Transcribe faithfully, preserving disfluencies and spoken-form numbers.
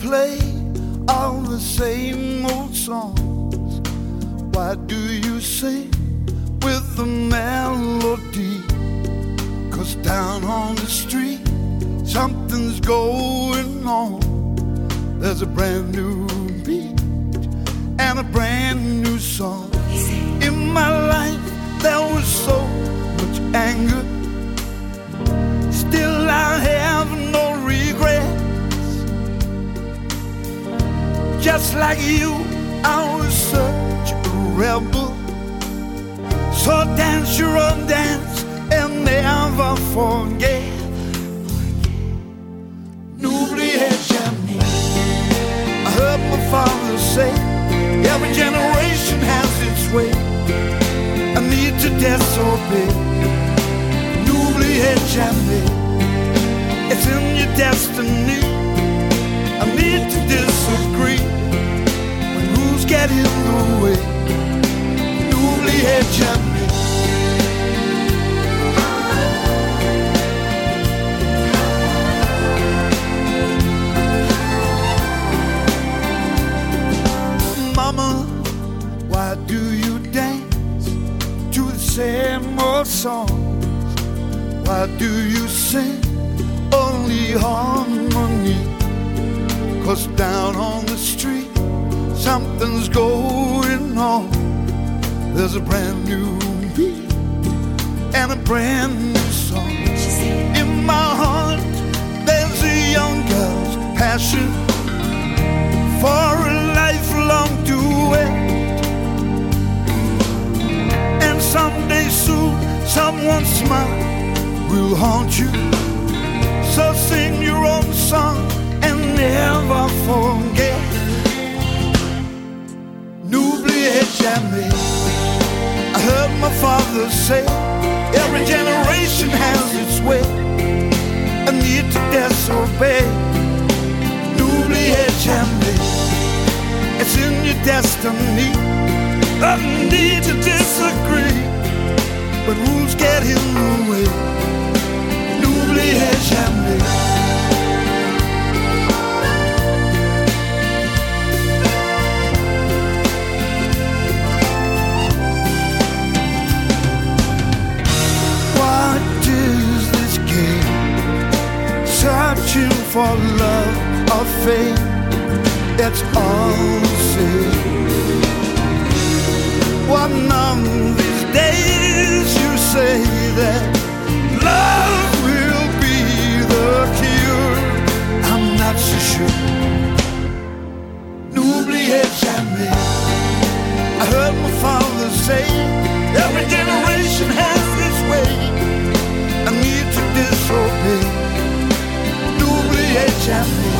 play all the same old songs? Why do you sing with the melody? 'Cause down on the street something's going on. There's a brand new beat and a brand new song. In my life there was so much anger, still I have no regrets. Just like you, I was such a rebel. So dance your own dance and never forget. N'oubliez jamais. I heard my father say, every generation has its way. I need to disobey. N'oubliez jamais. It's in your destiny. I need to disagree when rules get in the way. N'oubliez jamais. Mama, why do you dance to the same old songs? Why do you sing only harmony? 'Cause down on the street something's going on. There's a brand new beat and a brand new song. In my heart there's a young girl's passion for a lifelong duet. And someday soon someone's smile will haunt you. So sing your own song and never forget. N'oubliez jamais. I heard my father say, every generation has its way. I need to disobey. N'oubliez jamais. It's in your destiny. I need to disagree, but rules get in the way. N'oubliez jamais. What is this game? Searching for love or fame? It's all the same. One of these days you say that love will be the cure. I'm not so sure. N'oubliez jamais. I heard my father say, every generation has its way. I need to disobey. N'oubliez jamais.